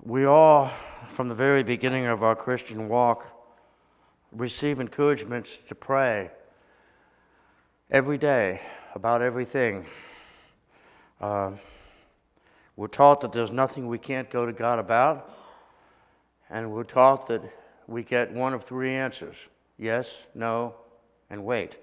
We all, from the very beginning of our Christian walk, receive encouragements to pray every day about everything. We're taught that there's nothing we can't go to God about, and we're taught that we get one of three answers: yes, no, and wait.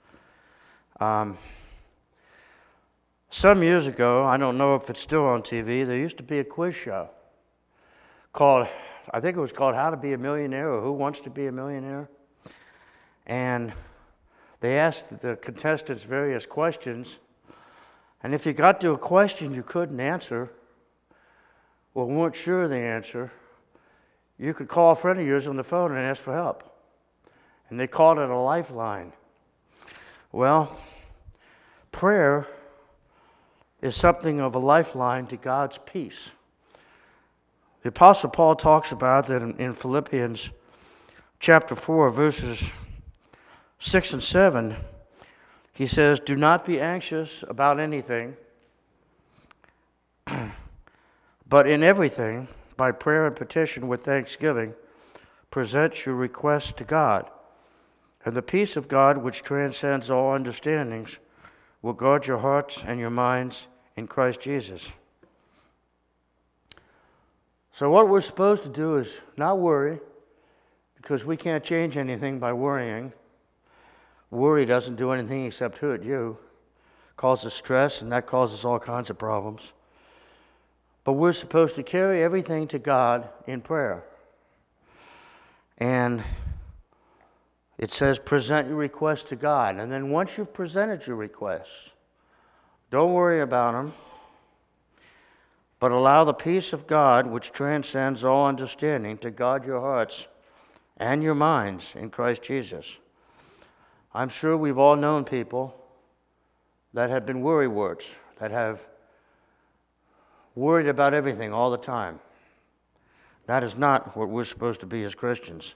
Some years ago, I don't know if it's still on TV, there used to be a quiz show called, I think it was called How to Be a Millionaire or Who Wants to Be a Millionaire? And they asked the contestants various questions, and if you got to a question you couldn't answer or weren't sure of the answer, you could call a friend of yours on the phone and ask for help. And they called it a lifeline. Well, prayer is something of a lifeline to God's peace. The Apostle Paul talks about that in Philippians chapter 4, verses 6 and 7. He says, "Do not be anxious about anything, but in everything, by prayer and petition with thanksgiving, present your requests to God. And the peace of God, which transcends all understandings, will guard your hearts and your minds in Christ Jesus." So what we're supposed to do is not worry, because we can't change anything by worrying. Worry doesn't do anything except hurt you. It causes stress, and that causes all kinds of problems. But we're supposed to carry everything to God in prayer. And it says, present your requests to God. And then once you've presented your requests, don't worry about them, but allow the peace of God, which transcends all understanding, to guard your hearts and your minds in Christ Jesus. I'm sure we've all known people that have been worrywarts, that have worried about everything all the time. That is not what we're supposed to be as Christians.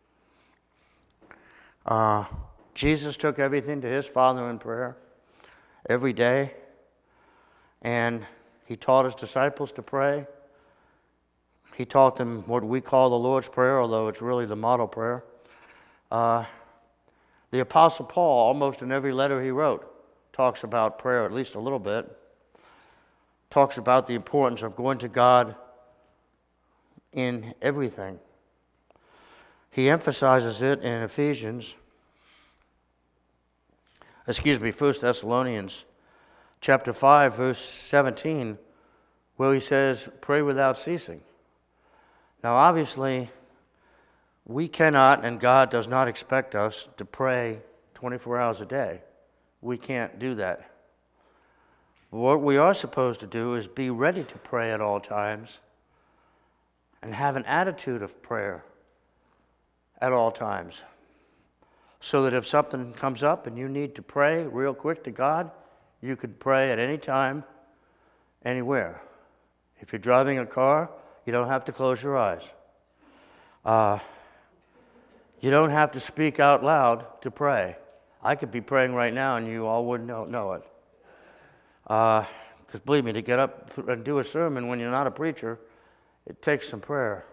Jesus took everything to his Father in prayer every day, and he taught his disciples to pray. He taught them what we call the Lord's Prayer, although it's really the model prayer. The Apostle Paul, almost in every letter he wrote, talks about prayer at least a little bit. Talks about the importance of going to God in everything. He emphasizes it in 1 Thessalonians chapter 5, verse 17, where he says, pray without ceasing. Now, obviously, we cannot, and God does not expect us to pray 24 hours a day. We can't do that. What we are supposed to do is be ready to pray at all times and have an attitude of prayer at all times, so that if something comes up and you need to pray real quick to God, you could pray at any time, anywhere. If you're driving a car, you don't have to close your eyes. You don't have to speak out loud to pray. I could be praying right now and you all wouldn't know it. Because believe me, to get up and do a sermon when you're not a preacher, it takes some prayer.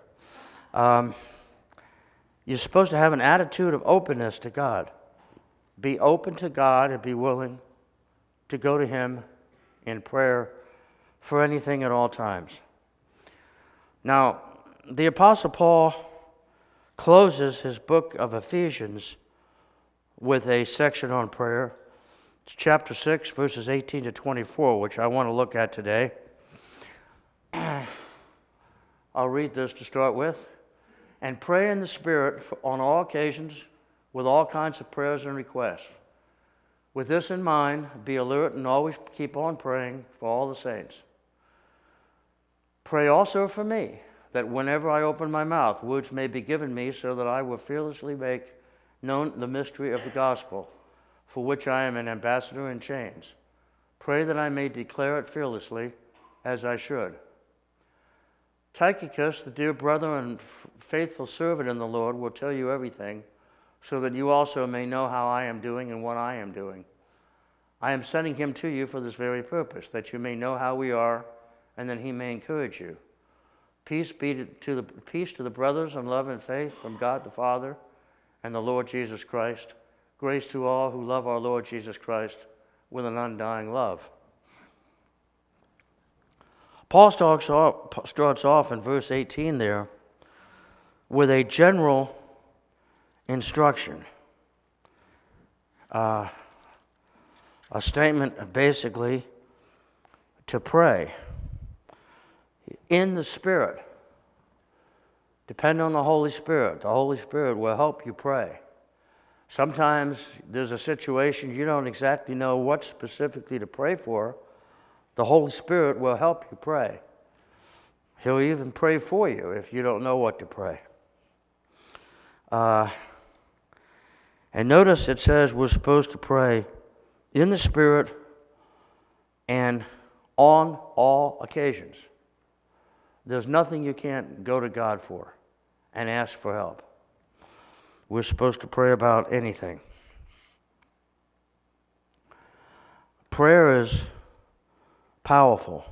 You're supposed to have an attitude of openness to God. Be open to God and be willing to go to him in prayer for anything at all times. Now, the Apostle Paul closes his book of Ephesians with a section on prayer. It's chapter 6, verses 18 to 24, which I want to look at today. I'll read this to start with. And pray in the Spirit on all occasions with all kinds of prayers and requests. With this in mind, be alert and always keep on praying for all the saints. Pray also for me, that whenever I open my mouth, words may be given me so that I will fearlessly make known the mystery of the gospel, for which I am an ambassador in chains. Pray that I may declare it fearlessly, as I should. Tychicus, the dear brother and faithful servant in the Lord, will tell you everything, so that you also may know how I am doing and what I am doing. I am sending him to you for this very purpose, that you may know how we are, and that he may encourage you. Peace to the brothers and love and faith from God the Father and the Lord Jesus Christ. Grace to all who love our Lord Jesus Christ with an undying love. Paul starts off in verse 18 there with a general instruction. A statement basically to pray in the Spirit. Depend on the Holy Spirit. The Holy Spirit will help you pray. Sometimes there's a situation you don't exactly know what specifically to pray for. The Holy Spirit will help you pray. He'll even pray for you if you don't know what to pray. And notice it says we're supposed to pray in the Spirit and on all occasions. There's nothing you can't go to God for and ask for help. We're supposed to pray about anything. Prayer is powerful.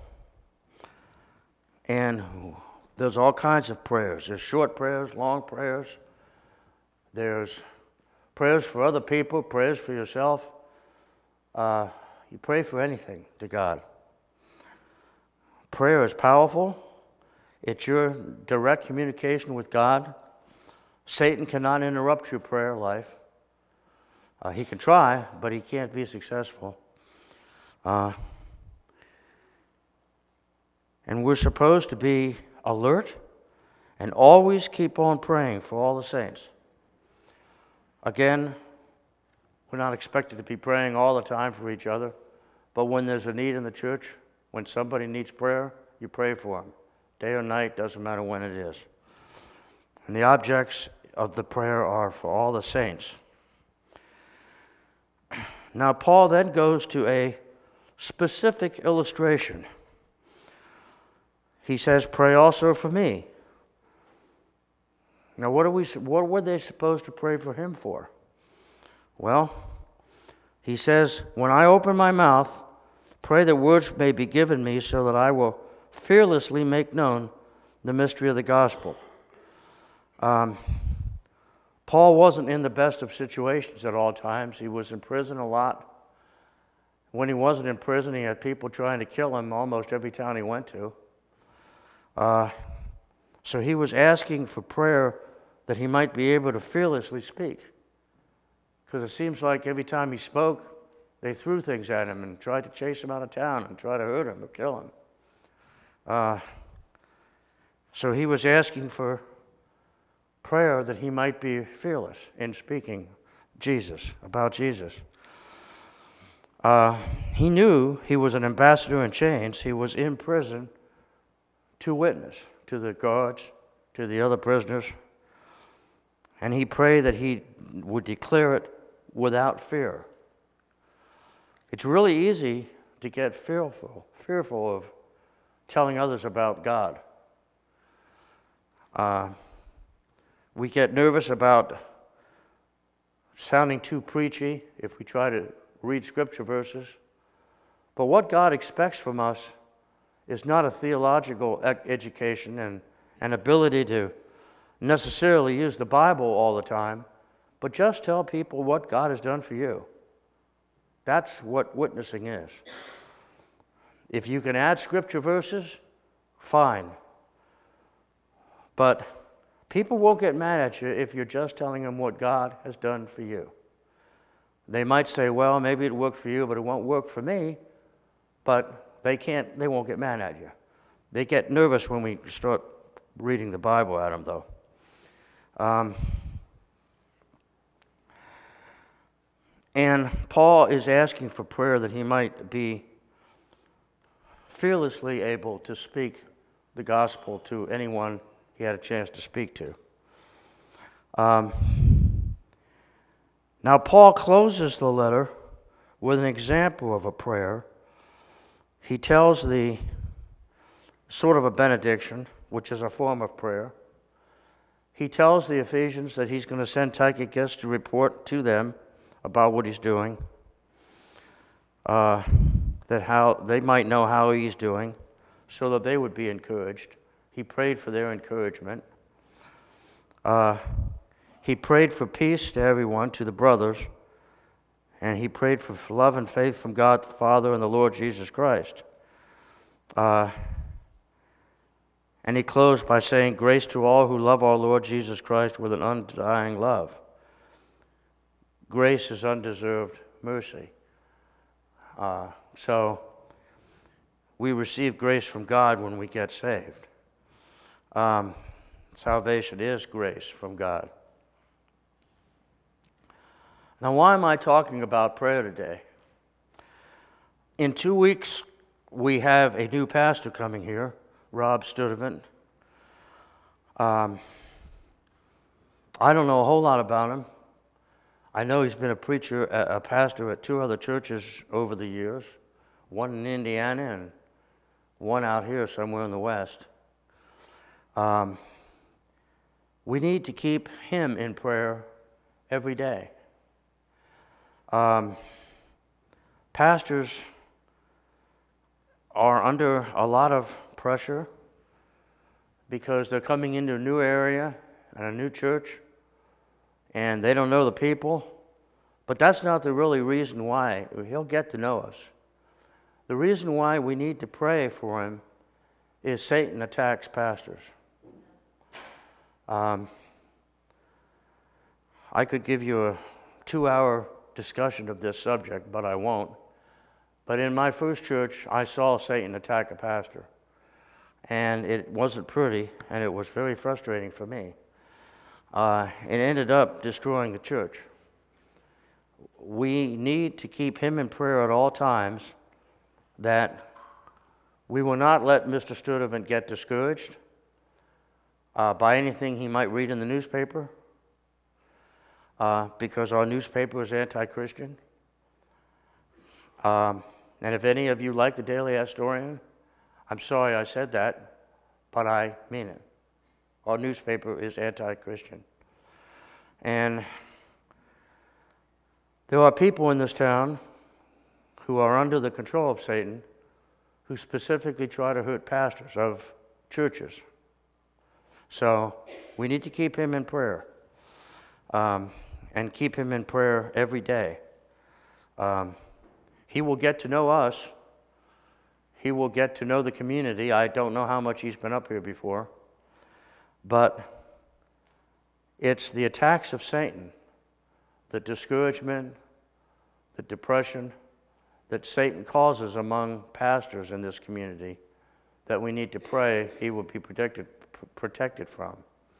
And there's all kinds of prayers. There's short prayers, long prayers. There's prayers for other people, prayers for yourself. You pray for anything to God. Prayer is powerful. It's your direct communication with God. Satan cannot interrupt your prayer life. He can try, but he can't be successful. And we're supposed to be alert and always keep on praying for all the saints. Again, we're not expected to be praying all the time for each other, but when there's a need in the church, when somebody needs prayer, you pray for them. Day or night, doesn't matter when it is. And the objects of the prayer are for all the saints. Now, Paul then goes to a specific illustration. He says, pray also for me. Now, what were they supposed to pray for him for? Well, he says, when I open my mouth, pray that words may be given me so that I will fearlessly make known the mystery of the gospel. Paul wasn't in the best of situations at all times. He was in prison a lot. When he wasn't in prison, he had people trying to kill him almost every town he went to. So he was asking for prayer that he might be able to fearlessly speak. Because it seems like every time he spoke, they threw things at him and tried to chase him out of town and try to hurt him or kill him. So he was asking for prayer that he might be fearless in speaking about Jesus. He knew he was an ambassador in chains. He was in prison to witness to the guards, to the other prisoners, and he prayed that he would declare it without fear. It's really easy to get fearful of telling others about God. We get nervous about sounding too preachy if we try to read scripture verses. But what God expects from us is not a theological education and an ability to necessarily use the Bible all the time, but just tell people what God has done for you. That's what witnessing is. If you can add scripture verses, fine. But people won't get mad at you if you're just telling them what God has done for you. They might say, well, maybe it worked for you, but it won't work for me. But they won't get mad at you. They get nervous when we start reading the Bible at them, though. And Paul is asking for prayer that he might be fearlessly able to speak the gospel to anyone he had a chance to speak to. Now, Paul closes the letter with an example of a prayer. He tells the sort of a benediction, which is a form of prayer. He tells the Ephesians that he's going to send Tychicus to report to them about what he's doing, that how they might know how he's doing, so that they would be encouraged. He prayed for their encouragement. He prayed for peace to everyone, to the brothers, and he prayed for love and faith from God the Father and the Lord Jesus Christ. And he closed by saying, "Grace to all who love our Lord Jesus Christ with an undying love." Grace is undeserved mercy. So we receive grace from God when we get saved. Salvation is grace from God. Now, why am I talking about prayer today? In 2 weeks, we have a new pastor coming here, Rob Sturdivant. I don't know a whole lot about him. I know he's been a pastor at 2 other churches over the years, one in Indiana and one out here somewhere in the West. We need to keep him in prayer every day. Pastors are under a lot of pressure because they're coming into a new area and a new church, and they don't know the people. But that's not the really reason why. He'll get to know us. The reason why we need to pray for him is Satan attacks pastors. I could give you a 2-hour discussion of this subject, but I won't. But in my first church, I saw Satan attack a pastor. And it wasn't pretty, and it was very frustrating for me. It ended up destroying the church. We need to keep him in prayer at all times, that we will not let Mr. Sturdivant get discouraged by anything he might read in the newspaper, because our newspaper is anti-Christian. And if any of you like the Daily Astorian, I'm sorry I said that, but I mean it. Our newspaper is anti-Christian. And there are people in this town who are under the control of Satan, who specifically try to hurt pastors of churches. So we need to keep him in prayer, and keep him in prayer every day. He will get to know us. He will get to know the community. I don't know how much he's been up here before, but it's the attacks of Satan, the discouragement, the depression that Satan causes among pastors in this community, that we need to pray he will be protected from.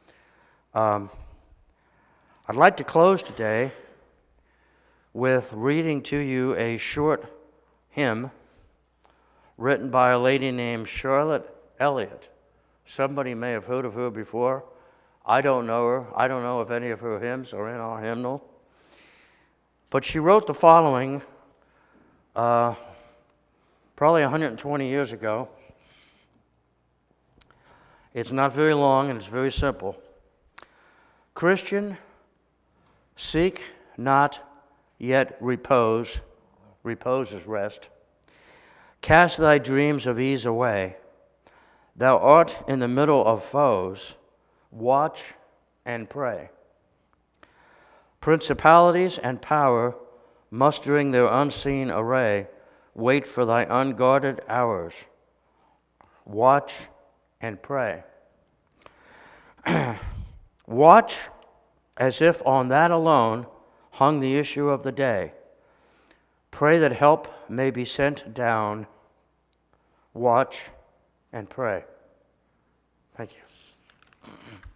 I'd like to close today with reading to you a short hymn written by a lady named Charlotte Elliott. Somebody may have heard of her before. I don't know her. I don't know if any of her hymns are in our hymnal. But she wrote the following probably 120 years ago. It's not very long and it's very simple. Christian, seek not yet repose. Repose is rest. Cast thy dreams of ease away. Thou art in the middle of foes. Watch and pray. Principalities and power, mustering their unseen array, wait for thy unguarded hours. Watch and pray. Watch as if on that alone hung the issue of the day. Pray that help may be sent down. Watch and pray. Thank you.